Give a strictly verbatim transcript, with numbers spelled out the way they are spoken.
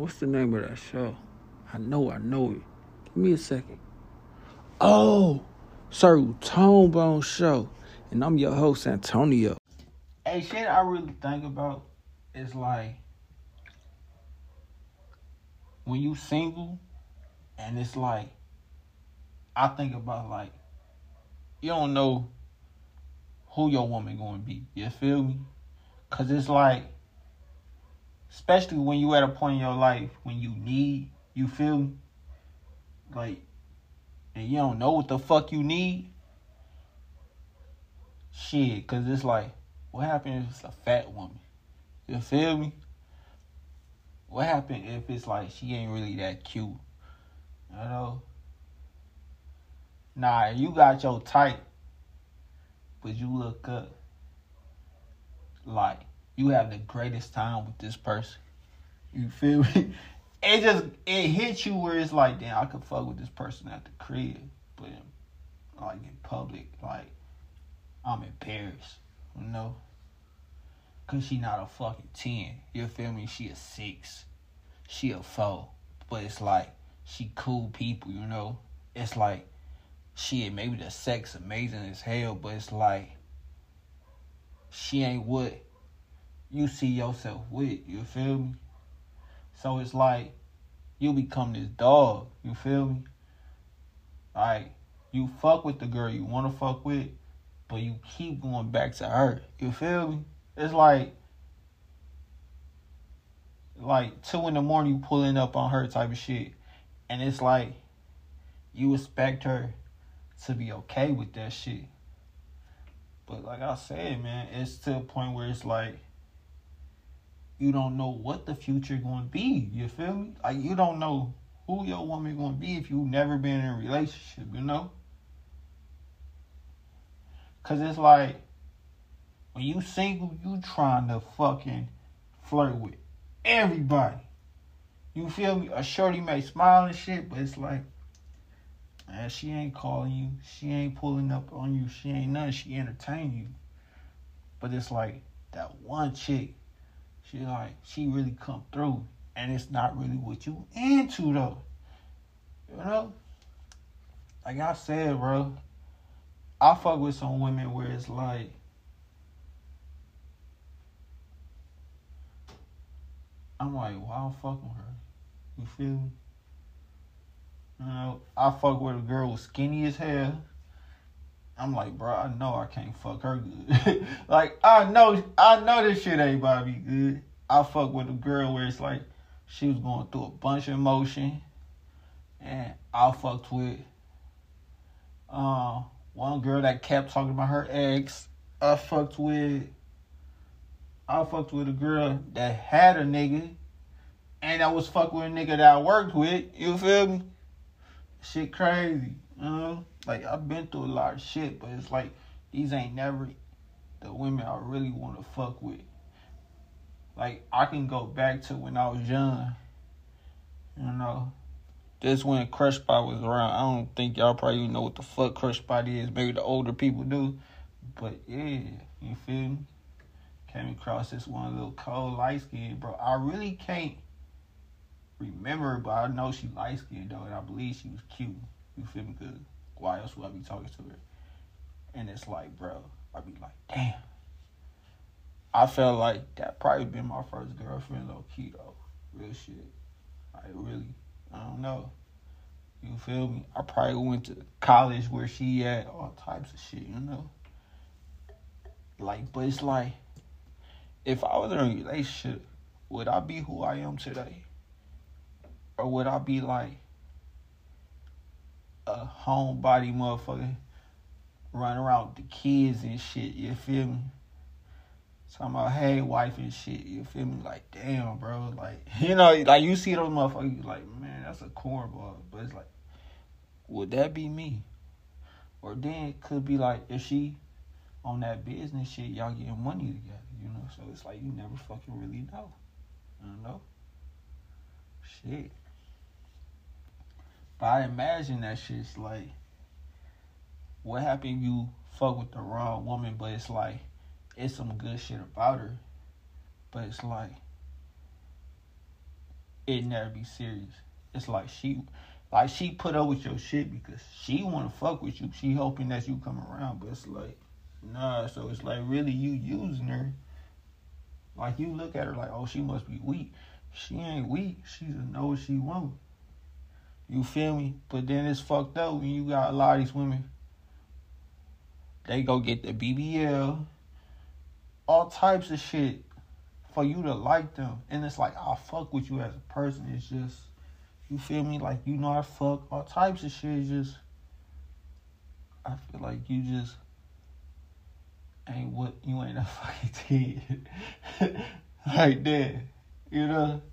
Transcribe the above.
What's the name of that show? I know, I know it. Give me a second. Oh, Sir Tone Bone Show. And I'm your host, Antonio. Hey, shit I really think about is like when you single and it's like I think about like you don't know who your woman gonna be. You feel me? Cause it's like, especially when you at a point in your life when you need, you feel me? Like, and you don't know what the fuck you need. Shit, cause it's like, what happened if it's a fat woman? You feel me? What happened if it's like she ain't really that cute? You know? Nah, you got your type, but you look up like you have the greatest time with this person. You feel me? It just, it hits you where it's like, damn, I could fuck with this person at the crib, but like in public, like I'm in Paris, you know? Cause she not a fucking ten. You feel me? She a six. She a four. But it's like, she cool people, you know? It's like, shit, maybe the sex amazing as hell, but it's like, she ain't what you see yourself with, you feel me? So it's like, you become this dog, you feel me? Like, you fuck with the girl you want to fuck with, but you keep going back to her, you feel me? It's like, like two in the morning you pulling up on her type of shit. And it's like, you expect her to be okay with that shit. But like I said, man, it's to a point where it's like, you don't know what the future going to be. You feel me? Like, you don't know who your woman going to be if you've never been in a relationship, you know? Because it's like, when you single, you trying to fucking flirt with everybody. You feel me? A shorty may smile and shit, but it's like, man, she ain't calling you. She ain't pulling up on you. She ain't nothing. She entertain you. But it's like, that one chick, she like, she really come through. And it's not really what you into, though. You know? Like I said, bro, I fuck with some women where it's like, I'm like, why I'm fucking her? You feel me? You know, I fuck with a girl was skinny as hell. I'm like, bro, I know I can't fuck her good. Like, I know, I know this shit ain't about to be good. I fuck with a girl where it's like, she was going through a bunch of emotion. And I fucked with uh, one girl that kept talking about her ex. I fucked with, I fucked with a girl that had a nigga. And I was fucking with a nigga that I worked with. You feel me? Shit crazy. You know? Like, I've been through a lot of shit, but it's like, these ain't never the women I really want to fuck with. Like, I can go back to when I was young. You know? Just when Crush Spot was around. I don't think y'all probably even know what the fuck Crush Spot is. Maybe the older people do. But, yeah. You feel me? Came across this one little cold light skin, bro. I really can't remember, but I know she light skinned though, and I believe she was cute. You feel me? Good. Why else would I be talking to her? And it's like, bro, I be like, damn. I felt like that probably been my first girlfriend, low key though. Real shit. Like, really, I don't know. You feel me? I probably went to college where she at, all types of shit, you know. Like, but it's like, if I was in a relationship, would I be who I am today? Or would I be like a homebody motherfucker running around with the kids and shit, you feel me? Talking about, hey, wife and shit, you feel me? Like, damn, bro. Like, you know, like, you see those motherfuckers, you like, man, that's a cornball. But it's like, would that be me? Or then it could be like, if she on that business shit, y'all getting money together, you know? So it's like, you never fucking really know. You know? Shit. But I imagine that shit's like, what happened if you fuck with the wrong woman, but it's like, it's some good shit about her. But it's like, it never be serious. It's like she, like she put up with your shit because she wanna fuck with you. She hoping that you come around, but it's like, nah. So it's like really you using her. Like you look at her like, oh, she must be weak. She ain't weak. She just know what she want. You feel me? But then it's fucked up when you got a lot of these women. They go get the B B L, all types of shit for you to like them. And it's like, I fuck with you as a person. It's just, you feel me? Like, you know I fuck, all types of shit. It's just, I feel like you just ain't what, you ain't a fucking kid. Like that, you know?